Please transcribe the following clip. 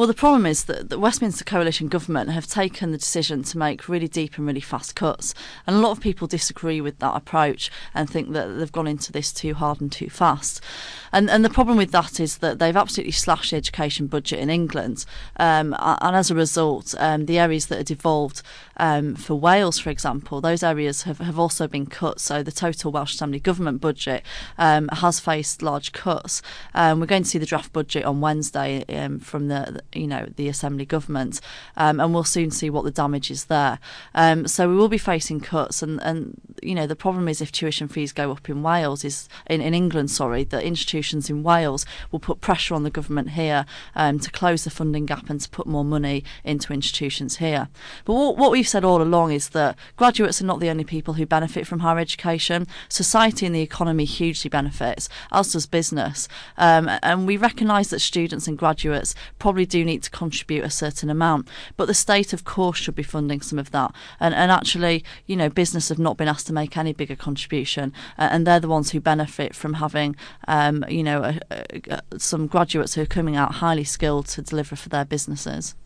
Well, the problem is that the Westminster Coalition government have taken the decision to make really deep and really fast cuts. And a lot of people disagree with that approach and think that they've gone into this too hard and too fast. And the problem with that is that they've absolutely slashed the education budget in England. And as a result, the areas that are devolved for Wales, for example, those areas have also been cut. So the total Welsh Assembly government budget has faced large cuts. We're going to see the draft budget on Wednesday from the Assembly government, and we'll soon see what the damage is there. So we will be facing cuts, and the problem is if tuition fees go up in Wales, in England, that institutions in Wales will put pressure on the government here to close the funding gap and to put more money into institutions here. But what we've said all along is that graduates are not the only people who benefit from higher education. Society and the economy hugely benefits, as does business. And we recognise that students and graduates probably do need to contribute a certain amount, but the state, of course, should be funding some of that. And actually, business have not been asked to make any bigger contribution, and they're the ones who benefit from having, some graduates who are coming out highly skilled to deliver for their businesses.